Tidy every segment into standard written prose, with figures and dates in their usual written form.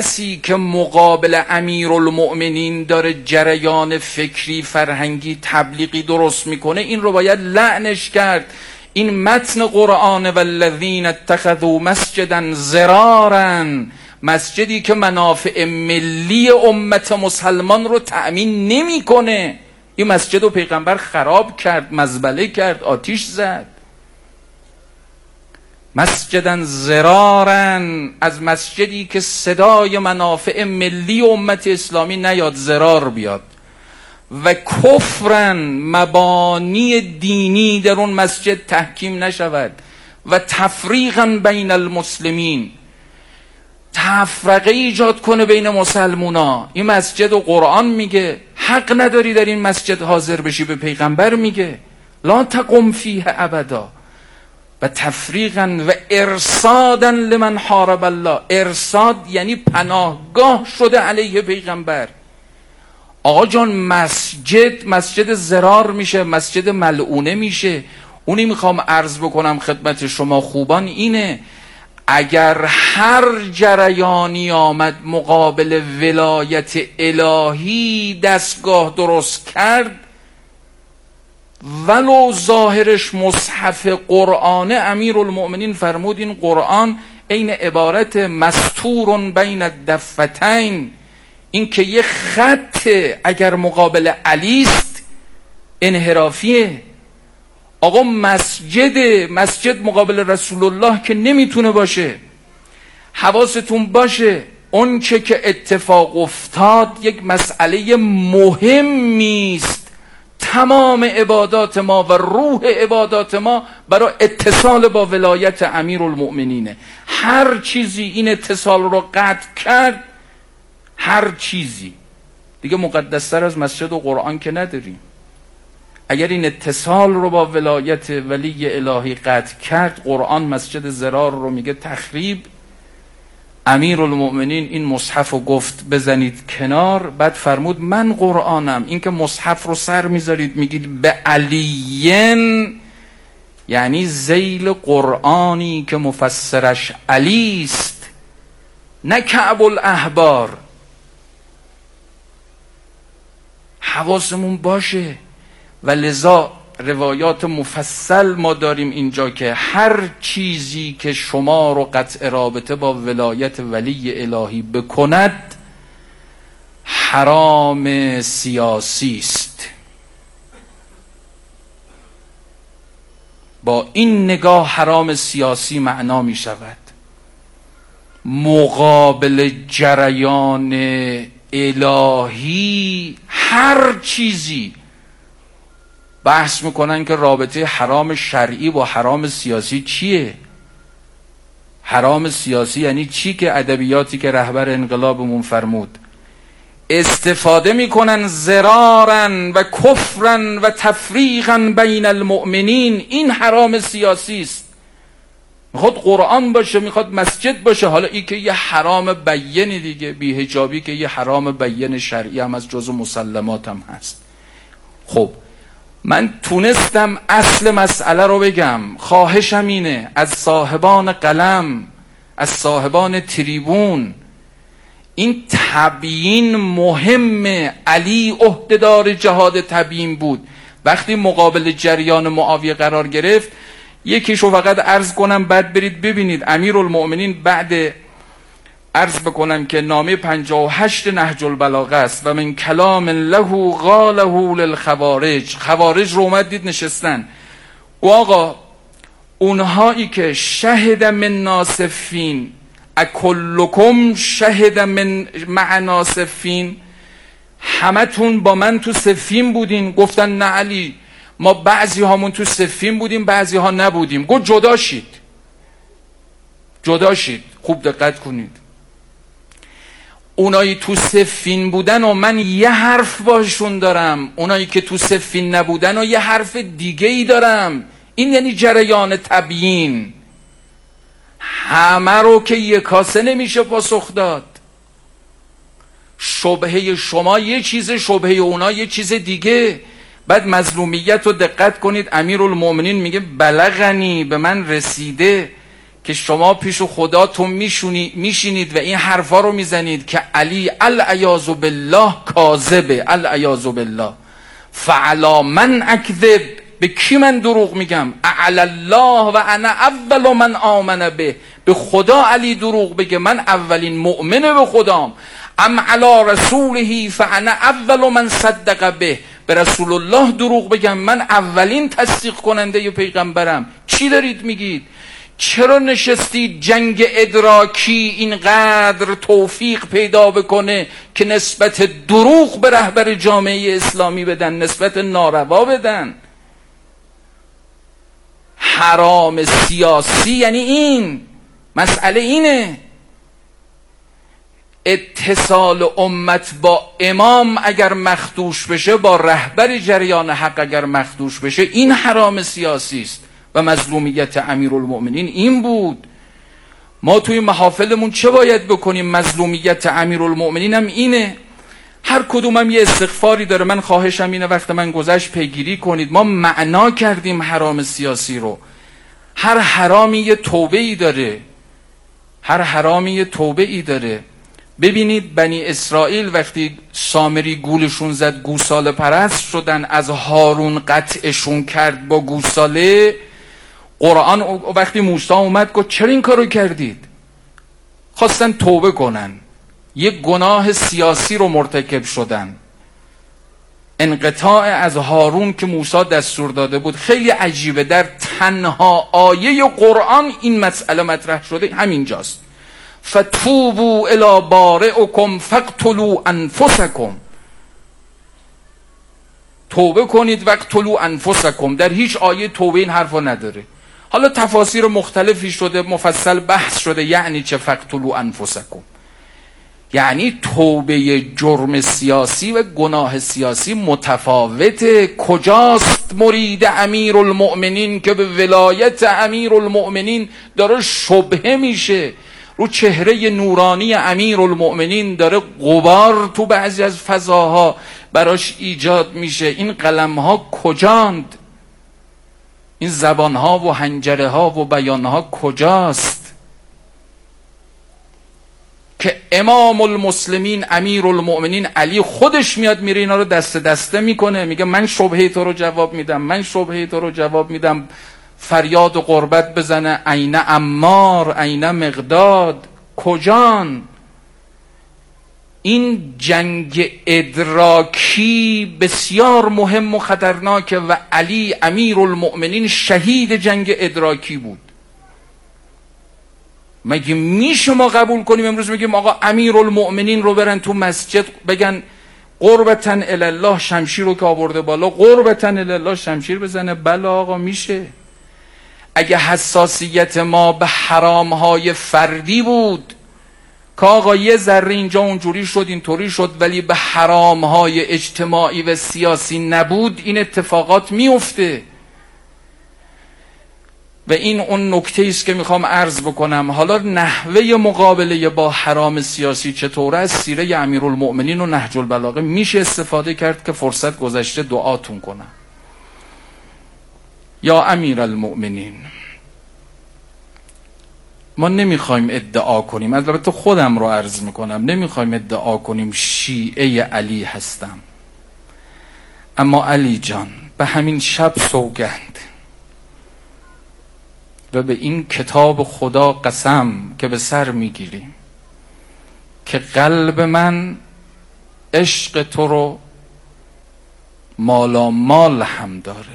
کسی که مقابل امیرالمؤمنین داره جریان فکری، فرهنگی، تبلیغی درست میکنه، این رو باید لعنش کرد. این متن قرآن والذین اتخذوا مسجدا ضرارا، مسجدی که منافع ملی امت مسلمان رو تأمین نمیکنه. این مسجد رو پیغمبر خراب کرد، مزبله کرد، آتیش زد. مسجدا ضرارا، از مسجدی که صدای منافع ملی امت اسلامی نیاد، ضرار بیاد. و کفرن، مبانی دینی در اون مسجد تحکیم نشود. و تفریقا بین المسلمین، تفرقه ایجاد کنه بین مسلمونا. این مسجد و قرآن میگه حق نداری در این مسجد حاضر بشی، به پیغمبر میگه لا تقم فیه ابدا. و تفریقا و ارصادا لمن حارب الله، ارصاد یعنی پناهگاه شده علیه پیغمبر. آقا جان، مسجد ضرار میشه، مسجد ملعونه میشه. اونی میخوام عرض بکنم خدمت شما خوبان اینه، اگر هر جریانی آمد مقابل ولایت الهی دستگاه درست کرد، ولو ظاهرش مصحف قرآنه، امیرالمؤمنین فرمود این قرآن عین عبارت مستور بین الدفتین، این که یه خط اگر مقابل علیست انحرافیه. آقا مسجد مقابل رسول الله که نمیتونه باشه. حواستون باشه اون که اتفاق افتاد یک مسئله مهمیست. تمام عبادات ما و روح عبادات ما برای اتصال با ولایت امیرالمؤمنینه. هر چیزی این اتصال رو قطع کرد، هر چیزی دیگه مقدستر از مسجد و قرآن که نداریم. اگر این اتصال رو با ولایت ولی الهی قطع کرد، قرآن مسجد ضرار رو میگه تخریب. امیرالمؤمنین این مصحف رو گفت بزنید کنار، بعد فرمود من قرآنم. این که مصحف رو سر میذارید میگید به علیین، یعنی ذیل قرآنی که مفسرش علیست، نه کعب الاحبار. حواسمون باشه. و لذا روایات مفصل ما داریم اینجا که هر چیزی که شما رو قطع رابطه با ولایت ولی الهی بکند حرام سیاسی است. با این نگاه حرام سیاسی معنا می شود مقابل جریان الهی هر چیزی. بحث میکنن که رابطه حرام شرعی با حرام سیاسی چیه؟ حرام سیاسی یعنی چی؟ که ادبیاتی که رهبر انقلابمون فرمود استفاده میکنن ضرارا و کفرا و تفریقا بین المؤمنین. این حرام سیاسی است. میخواد قرآن باشه، میخواد مسجد باشه. حالا این که یه حرام بیینی دیگه، بی‌حجابی که یه حرام بیین شرعی هم از جزو مسلمات هم هست. خب من تونستم اصل مسئله رو بگم. خواهشم اینه از صاحبان قلم، از صاحبان تریبون، این تبیین مهمه. علی عهدهدار جهاد تبیین بود. وقتی مقابل جریان معاویه قرار گرفت، یکیشو فقط عرض کنم بعد برید ببینید. امیرالمؤمنین بعد عرض بکنم که نامه 58 نهج البلاغه است و من کلام له قاله للخوارج. خوارج رو اومد دید نشستن. و آقا اونهایی که شهد من ناسفین اکلکم شهد من مع ناسفین، همتون با من تو سفین بودین؟ گفتن نه علی، ما بعضی هامون تو سفین بودیم بعضی ها نبودیم. گفت جدا شید. خوب دقت کنید. اونایی تو سفین بودن و من یه حرف باشون دارم، اونایی که تو سفین نبودن و یه حرف دیگه ای دارم. این یعنی جریان تبیین. همه رو که یک کاسه نمیشه پاسخ داد. شبهه شما یه چیز، شبهه اونا یه چیز دیگه. بعد مظلومیت رو دقت کنید. امیرالمؤمنین میگه بلغنی، به من رسیده که شما پیش خداتون میشینید و این حرفا رو میزنید که علی العیاذ بالله کاذبه، العیاذ بالله، فعلا من اکذب، به کی من دروغ میگم؟ اعلی الله و انا اول من آمن به خدا علی دروغ بگه، من اولین مؤمنه به خدام. ام علی رسوله فانا اول من صدق به رسول الله دروغ بگم، من اولین تصدیق کننده پیغمبرم. چی دارید میگید؟ چرا نشستید جنگ ادراکی اینقدر توفیق پیدا بکنه که نسبت دروغ به رهبر جامعه اسلامی بدن، نسبت ناروا بدن؟ حرام سیاسی یعنی این، مسئله اینه. اتصال امت با امام اگر مخدوش بشه، با رهبر جریان حق اگر مخدوش بشه، این حرام سیاسی است. و مظلومیت امیرالمؤمنین این بود. ما توی محافلمون چه باید بکنیم؟ مظلومیت امیرالمؤمنین هم اینه. هر کدوم هم یه استغفاری داره. من خواهشم اینه وقت من گذشت پیگیری کنید. ما معنا کردیم حرام سیاسی رو. هر حرامی یه توبه ای داره، هر حرامی یه توبه ای داره. ببینید بنی اسرائیل وقتی سامری گولشون زد، گوساله پرست شدن، از هارون قطعشون کرد با گوساله. قرآن وقتی موسی اومد گفت چرا این کارو کردید؟ خواستن توبه کنن، یک گناه سیاسی رو مرتکب شدن. انقطاع از هارون که موسی دستور داده بود. خیلی عجیبه، در تنها آیه قرآن این مسئله مطرح شده، همینجاست. فتوبوا الی بارئکم فاقتلوا انفسکم، توبه کنید وقتلوا انفسکم. در هیچ آیه توبه این حرفا نداره. حالا تفاسیر مختلفی شده، مفصل بحث شده یعنی چه فاقتلوا انفسکم. یعنی توبه جرم سیاسی و گناه سیاسی متفاوته. کجاست مرید امیرالمؤمنین که به ولایت امیرالمؤمنین داره شبهه میشه؟ رو چهره نورانی امیرالمؤمنین داره غبار تو بعضی از فضاها براش ایجاد میشه. این قلمها کجاند؟ این زبانها و حنجره ها و بیانها کجاست که امام المسلمین امیرالمؤمنین علی خودش میاد میره اینا رو دسته دسته میکنه، میگه من شبهه تو رو جواب میدم، من شبهه تو رو جواب میدم. فریاد و قربت بزنه عین عمار، عین مقداد، کجان؟ این جنگ ادراکی بسیار مهم و خطرناکه و علی امیرالمؤمنین شهید جنگ ادراکی بود. مگه میشه ما قبول کنیم امروز بگیم آقا امیرالمؤمنین رو برن تو مسجد بگن قربتن الله، شمشیر رو که آورده بالا قربتن الله شمشیر بزنه؟ بله آقا میشه. اگه حساسیت ما به حرامهای فردی بود که آقا یه ذره اینجا اونجوری شد اینطوری شد، ولی به حرامهای اجتماعی و سیاسی نبود، این اتفاقات میفته. و این اون نکته است که میخوام عرض بکنم. حالا نحوه مقابله با حرام سیاسی چطوره؟ از سیره امیرالمؤمنین و نهج البلاغه میشه استفاده کرد که فرصت گذشته دعاتون کنم. یا امیرالمؤمنین، ما نمیخوایم ادعا کنیم، البته خودم رو عرض میکنم، نمیخوایم ادعا کنیم شیعه علی هستم، اما علی جان به همین شب سوگند و به این کتاب خدا قسم که به سر میگیریم که قلب من عشق تو رو مالا مال هم داره.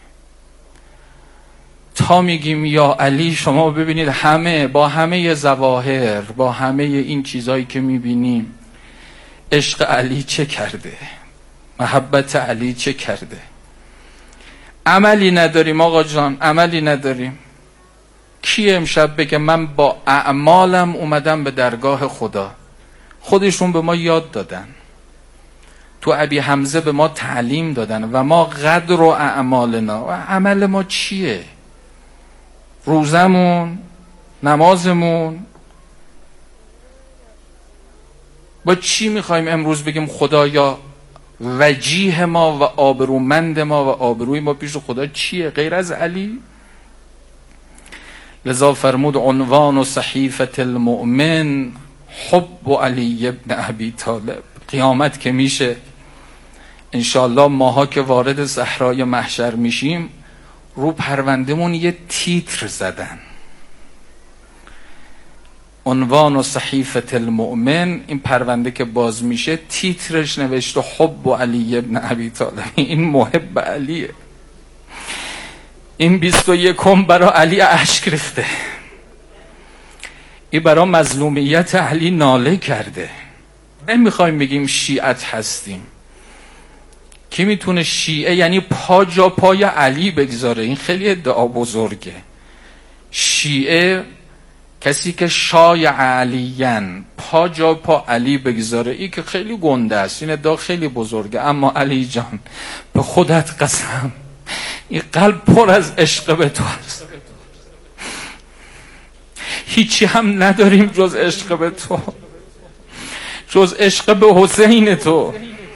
تا میگیم یا علی، شما ببینید همه با همه ظواهر، با همه این چیزایی که میبینیم، عشق علی چه کرده؟ محبت علی چه کرده؟ عملی نداریم آقا جان، عملی نداریم. کی امشب بگه من با اعمالم اومدم به درگاه خدا؟ خودشون به ما یاد دادن، تو ابی حمزه به ما تعلیم دادن و ما قدر و اعمالنا. و عمل ما چیه؟ روزمون، نمازمون. با چی میخوایم امروز بگیم خدایا وجیه ما و آبرومند ما و آبروی ما پیش خدا چیه غیر از علی؟ لذا فرمود عنوان و صحیفة المؤمن حب علی ابن ابی طالب. قیامت که میشه انشاءالله ماها که وارد صحرای محشر میشیم رو پروندهمون یه تیتر زدن، عنوان و صحیفة المؤمن. این پرونده که باز میشه تیترش نوشته حب علی ابن ابی طالب. این محب علیه، این 21 برای علی اشک ریخته، این برای مظلومیت علی ناله کرده. نمیخوایم بگیم شیعت هستیم. کی میتونه شیعه یعنی پا جا پای علی بگذاره؟ این خیلی ادعا بزرگه. شیعه کسی که شایع علیین، پا جا پا علی بگذاره، این که خیلی گنده است، این ادعا خیلی بزرگه. اما علی جان به خودت قسم این قلب پر از عشق به تو است، هیچی هم نداریم جز عشق به تو، جز عشق به حسین تو.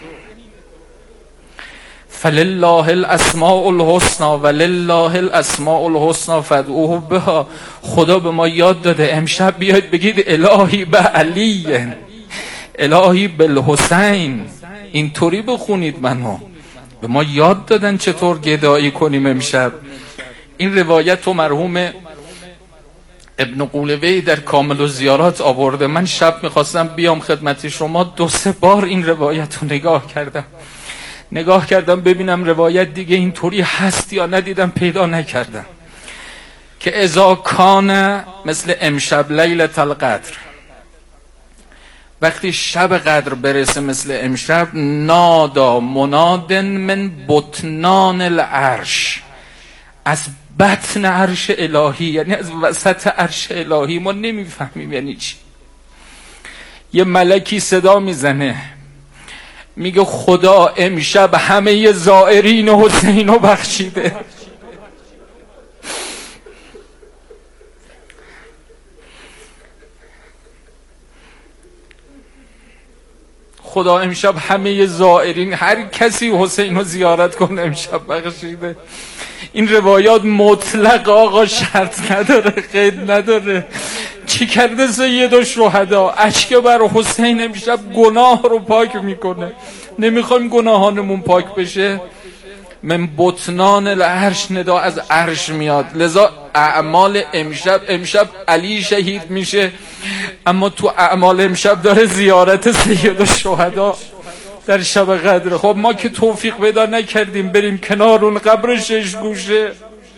فلله الاسماء الحسنى ولله الاسماء الحسنى فادعوه بها. خدا به ما یاد داده امشب بیاید بگید الهی به علی، الهی بالحسین. اینطوری بخونید. منو به ما یاد دادن چطور گدایی کنیم امشب. این روایت رو مرحوم ابن قولوی در کامل الزیارات آورده. من شب میخواستم بیام خدمت شما، 2-3 بار این روایت رو نگاه کردم ببینم روایت دیگه اینطوری هست یا ندیدم، پیدا نکردم. که اذا کان مثل امشب لیلة القدر، وقتی شب قدر برسه مثل امشب، نادا مناد من بطنان العرش، از بطن عرش الهی، یعنی از وسط عرش الهی. ما نمیفهمیم یعنی چی. یه ملکی صدا میزنه میگه خدا امشب همه زائرین حسین رو بخشیده. خدا امشب همه زائرین، هر کسی حسین رو زیارت کنه امشب بخشیده. این روایات مطلق آقا، شرط نداره، قید نداره. چی کرده سید الشهدا؟ اشک بر حسین امشب گناه رو پاک میکنه. نمیخوایم گناهانمون پاک بشه؟ من بطنان العرش، ندا از عرش میاد. لذا اعمال امشب علی شهید میشه، اما تو اعمال امشب داره زیارت سید الشهدا در شب قدر. خب ما که توفیق پیدا نکردیم بریم کنار اون قبر 6 گوشه،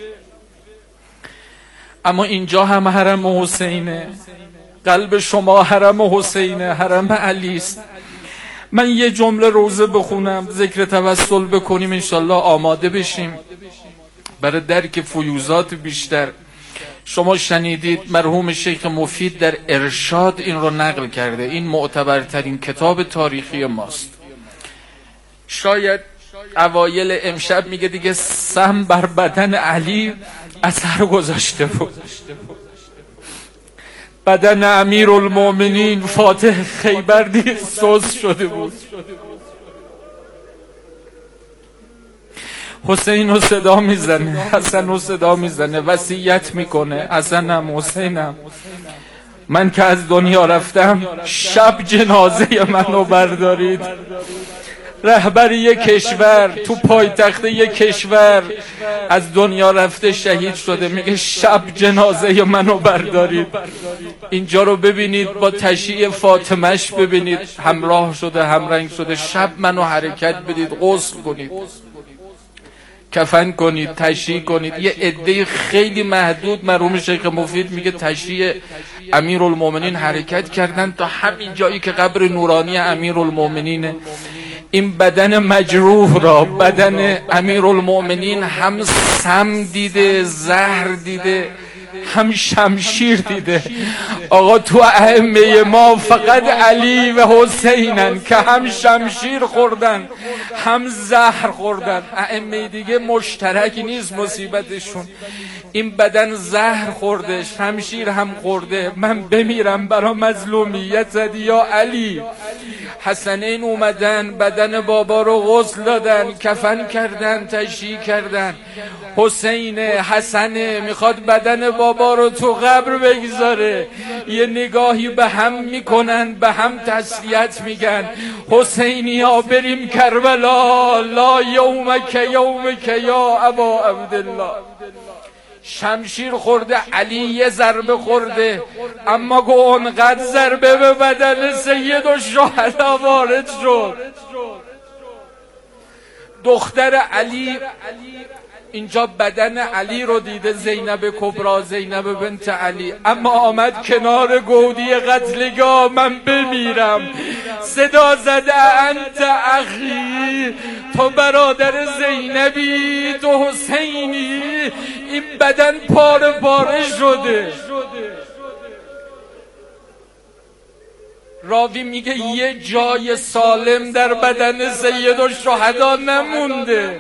اما اینجا هم حرم حسینه، قلب شما حرم حسینه، حرم علی است. من یه جمله روزه بخونم، ذکر توسل بکنیم، انشالله آماده بشیم برای درک فیوزات بیشتر. شما شنیدید مرحوم شیخ مفید در ارشاد این رو نقل کرده. این معتبرترین کتاب تاریخی ماست. شاید اوایل امشب میگه دیگه سم بر بدن علی اثر گذاشته بود. بدن امیرالمومنین فاتح خیبر دیگه سوز شده بود. حسین رو صدا میزنه، حسن رو صدا میزنه، وصیت میکنه حسنم حسینم من که از دنیا رفتم شب جنازه منو بردارید. رهبر یک کشور تو پایتخت یک کشور از دنیا رفته شهید شده، میگه شب جنازه منو بردارید. اینجا رو ببینید، با تشییع فاطمهش ببینید، همراه شده، همرنگ شده. شب منو حرکت بدید، غسل کنید، کفن کنید، تشییع کنید. یه عده خیلی محدود، مرحوم شیخ مفید میگه تشییع امیرالمومنین حرکت کردن تا همین جایی که قبر نورانی امیرالمومنینه. این بدن مجروح را، بدن امیرالمومنین هم سم دیده، زهر دیده، هم شمشیر دیده. آقا تو ائمه ما فقط علی و حسینن که هم شمشیر خوردن هم زهر خوردن. ائمه دیگه مشترک نیست مصیبتشون. این بدن زهر خورده، شمشیر هم خورده، من بمیرم برا مظلومیتت یا علی. حسنین اومدن بدن بابا رو غسل دادن، کفن کردن، تشییع کردن. حسین حسن میخواد بدن بابا رو تو قبر بگذاره، یه نگاهی به هم میکنن، به هم تسلیت میگن. حسینیا بریم کربلا، لا یومک یومک یا ابا عبدالله. شمشیر خورده، علی یه ضربه خورده، اما گو اونقدر ضربه به بدن سید الشهدا وارد شد. دختر علی اینجا بدن علی رو دیده، زینب کبرا، زینب بنت علی، اما آمد کنار گودی قتلگاه، من بمیرم. صدا زده انت اخی، تو برادر زینبی، تو حسینی. این بدن پاره پاره شده. راوی میگه یه جای سالم در بدن سید الشهدا نمونده.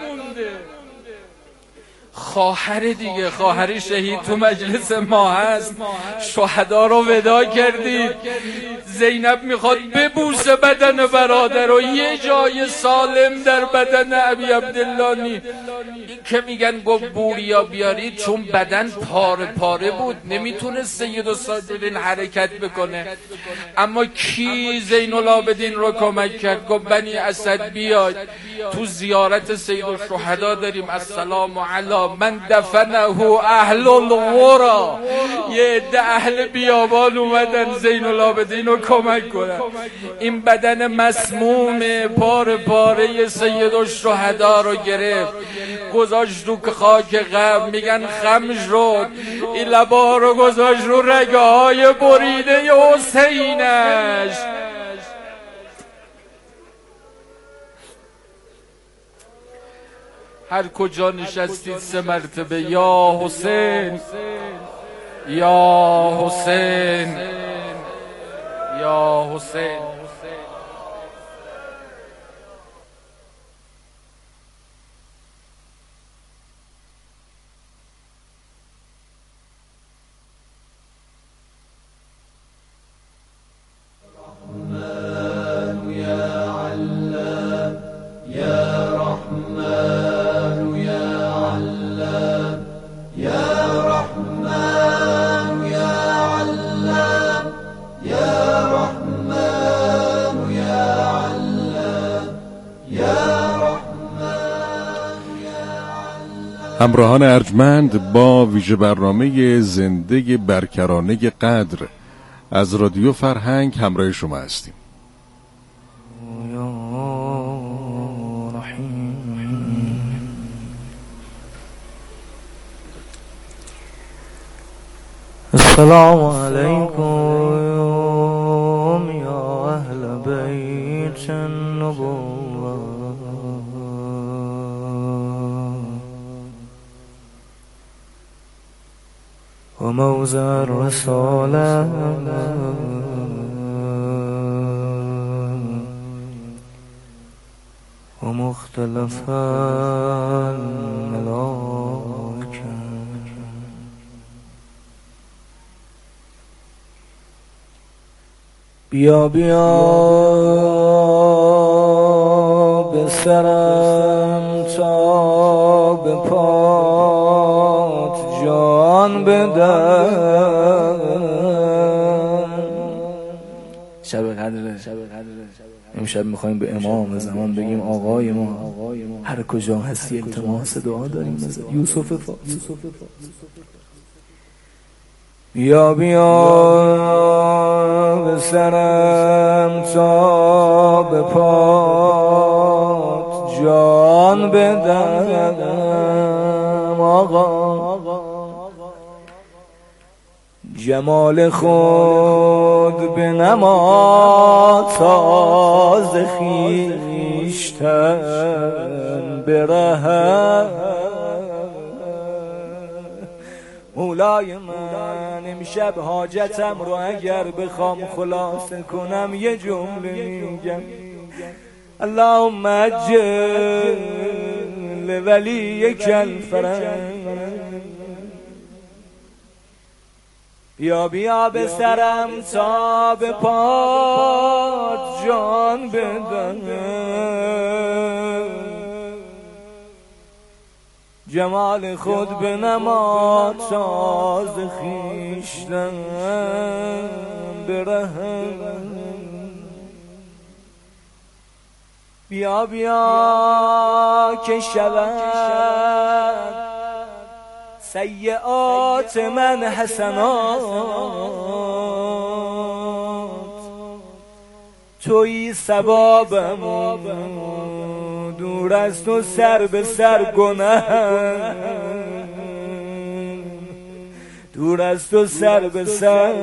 خواهر دیگه، خواهر شهید تو مجلس ما هست، شهدا رو ودا کردید. زینب میخواد ببوسه بدن برادر و یه جای سالم در بدن ابی عبدالله نی. که میگن گفت بوریا بیارید، چون بدن پاره پاره بود، نمیتونه سید الساجدین حرکت بکنه. اما کی زین العابدین رو کمک کرد؟ گفت بنی اسد بیاید، تو زیارت سید الشهدا داریم، السلام علی من دفنه اهل الغرا. یه عده اهل بیابان اومدن زین العابدین رو کمک کنن. این بدن مسموم پاره پاره سید الشهدا رو گرفت، گذاشت رو خاک قبر. میگن خم شد، این لبا رو گذاشت رو رگه های بریده حسینش. هر کجا نشستید 3 مرتبه یا حسین، یا حسین، یا حسین. همراهان ارجمند، با ویژه برنامه زنده برکرانه قدر از رادیو فرهنگ همراه شما هستیم. السلام علیکم یا اهل بیت النبوة و موضع الرسالة و مختلف الملائکه. بیا بیا به سرم تا به پات جان بدم. شب قدره، امشب میخوایم به امام زمان بگیم آقای ما، هر کجا هستی التماس دعا داریم مثل یوسف فا. بیا بیا به سرم تا به پات جان بدم آقا. جمال خود به نما تازه خویشتن برهم. مولای من امشب حاجتم رو اگر بخوام خلاصه کنم یه جمله میگم: اللهم عجل ولیک الفرج بیا بیا به سرم تا به پات جان بدم، جمال خود بنما تا ز خویشتن برهم. بیا بیا که شود سیئات من حسنات، تویی ثوابم و دور از تو سر به سر گناهم، دور از تو سر به سر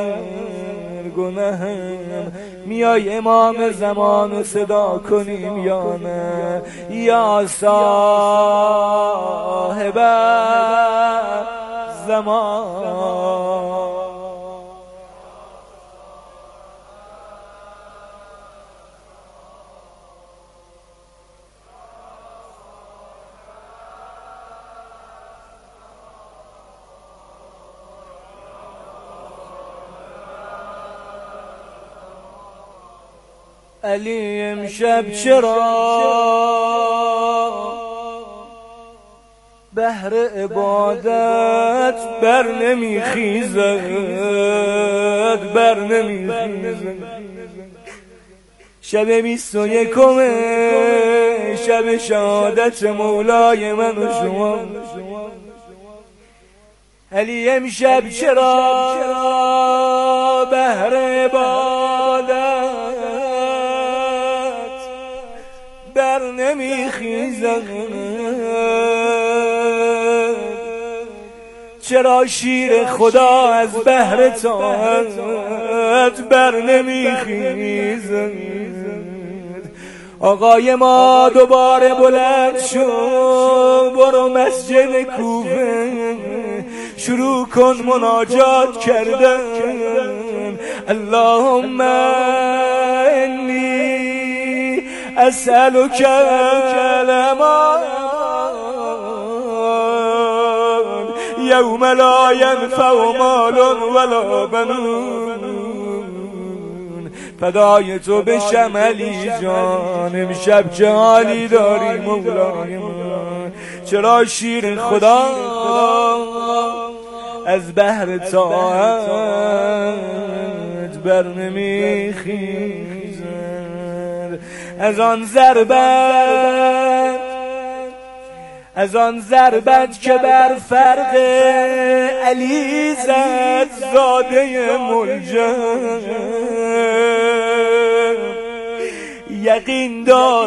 گناهم. میای امام زمان صدا کنیم یا نه؟ یا صاحب زمان. علی امشب چرا بهر عبادت بر نمیخیزد، بر نمیخیزد؟ شب 21 شب شهادت مولای من و شما. علی امشب چرا بهر عبادت بر نمیخیزد؟ چرا شیر خدا از بهر طاعت بر نمیخیزد؟ آقای ما دوباره بلند شو، برو مسجد کوفه شروع کن مناجات کردن. اللهم انی اسألک الامان یوم لا ینفع مال ولا بنون. فدای تو بشم علی جان، امشب چه حالی داری مولای من؟ چرا شیر خدا از بهر طاعت بر نمیخیزد؟ از آن ضربت که بر فرق علی زد زاده ملجم، یقین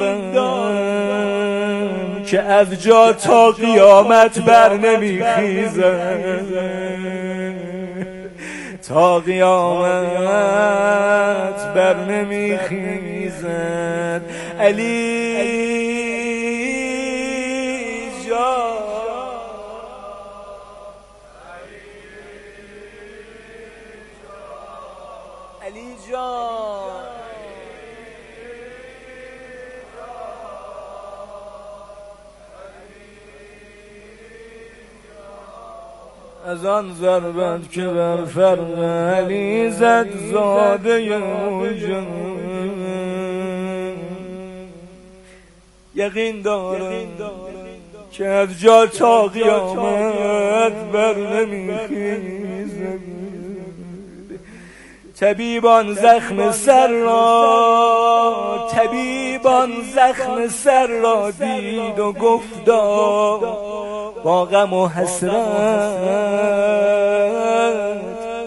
دارم که از جا تا قیامت بر نمیخیزد، تا قیامت بر نمیخیزد. علی جان، علی جان، از آن ضربت که بر فرق علی زد زاده ملجم، یقین دارم که از جا تا قیامت بر نمیخیزد. طبیبان زخم سر را دید و گفتا با غم و حسرت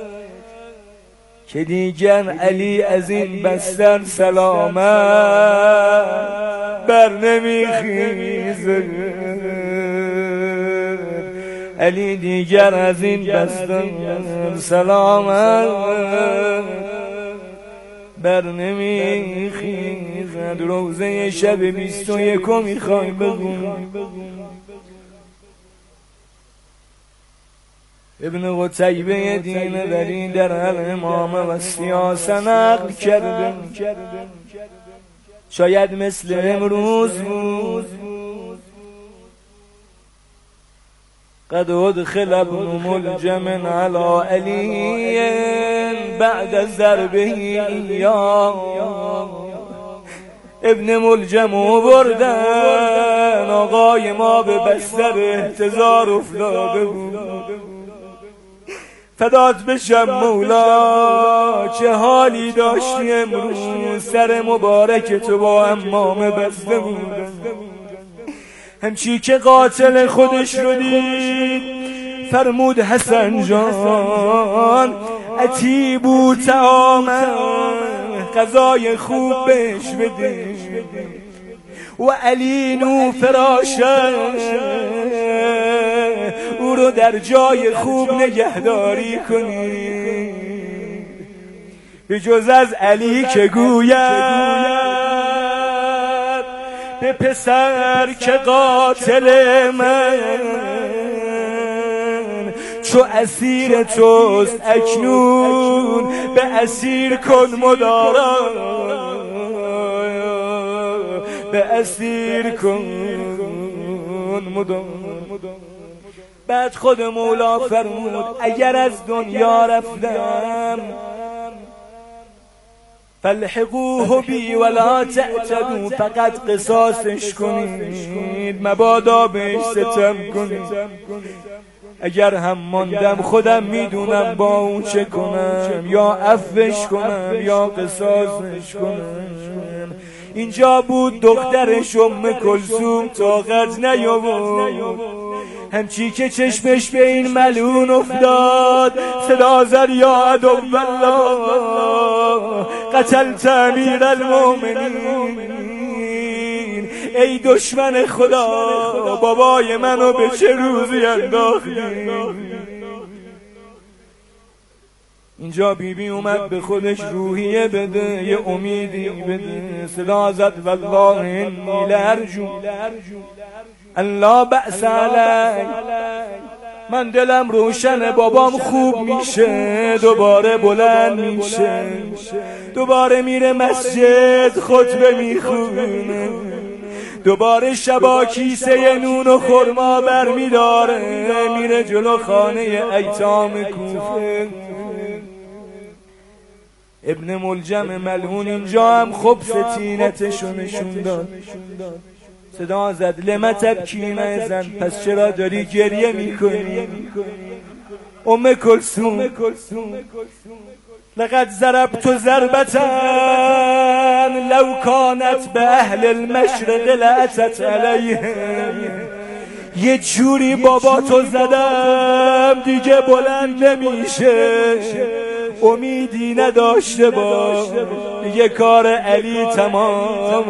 که دیگر علی از این بستر سلامت بر نمیخیزد. علی دیگر از این بستر سلامت بر نمیخیزد. روزه شب 21 میخوای بگو ابن قتیبه دین ولی در الامامه و سیاست نقل کرده، شاید مثل امروز بود قد ادخل ابن ملجم على علی بعد ضربه ایاه. ابن ملجم رو بردن، آقای ما به بستر احتضار افتاده بود. فدات بشم مولا چه حالی داشتی امروز، سر مبارک تو با امامه بسته بود. همچی که قاتل خودش رو دید فرمود حسن جان اتیبو طعامه، غذای خوب بهش بده و علینو فراشه، او رو در جای خوب نگهداری کنی. به جز از علی که گوید به پسر که قاتل من، چو اسیر توست اکنون به اسیر کن مدارا، به اسیر کن مدارا. بعد خود مولا فرمود اگر از دنیا رفتم فالحقوه بی ولا تعتدوا، فقط قصاصش کنید مبادا بهش ستم کنید. اگر هم ماندم خودم میدونم با اون چه کنم، یا عفوش کنم یا قصاصش کنم. اینجا بود دخترش کلثوم طاقت نیاورد، همچی که چشمش به این ملعون افتاد صدا زد یا عدو الله قتلت امیر المؤمنین، ای دشمن خدا بابای منو به چه روزی انداختی. اینجا بیبی اومد به خودش روحیه بده، یه امیدی بده. صدا زد والله انی لارجو الله بأس علی، من دلم روشنه بابام خوب میشه، دوباره بلند میشه، دوباره میره مسجد خطبه میخونه، دوباره شبا کیسه نون و خرما برمیداره میره جلو خانه ایتام کوفه. ابن ملجم ملعون اینجا هم خبث تینتشو نشون داد. صدا زد لم تبکین زن، پس چرا داری گریه میکنی؟ ام کلثوم لقد ضربت ضربة لو كانت به اهل المشرق لأتت علیهم، یه جوری بابا تو زدم دیگه بلند نمیشه، امیدی نداشته باش دیگه کار علی تمام.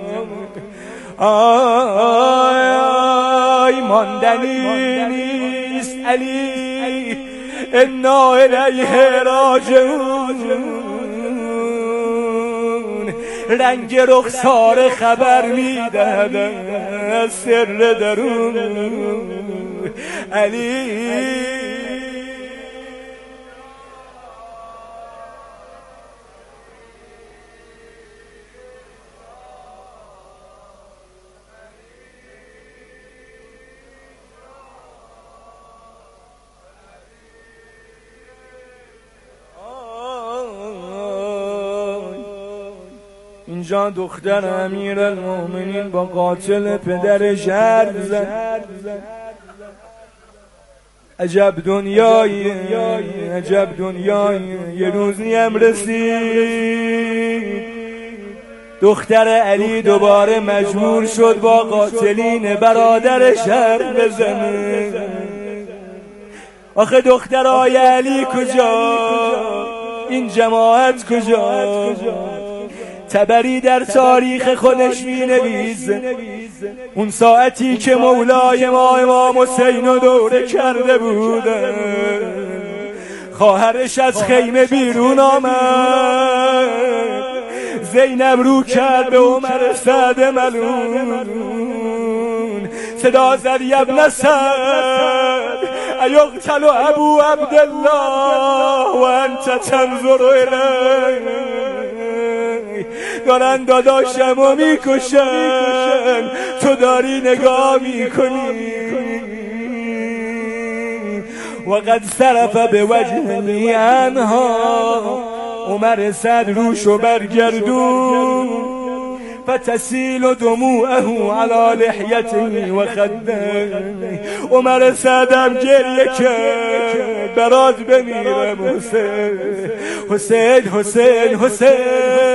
آی ماندنی نیست علی انا الیه راجعون، رنگ رخسار خبر میدهد از سر درون علی. اینجا دختر امیرالمومنین با قاتل پدرش حرف زد. عجب دنیایی، عجب دنیایی. یه روزی هم رسید دختر علی دوباره مجبور شد با قاتلین برادرش حرف بزنه. آخه دخترای علی کجا؟ این جماعت کجا؟ تبری در تاریخ خودش می نویسه اون ساعتی که مولای ما امام حسین رو دوره کرده بوده، خواهرش از خیمه بیرون آمد، زینب رو کرد به عمر سعد ملعون، صدا زد ابن سعد ایقتل ابو عبدالله و انت تنظر الیه، دارن داداشمو میکشن تو داری نگاه میکنی. وقد صرف به وجهی عنها. عمر سعد روشو برگردون فتسیل دموعه علی لحیته و خده. عمر سعدم گریه کرد برات بمیرم حسین حسین حسین حسین.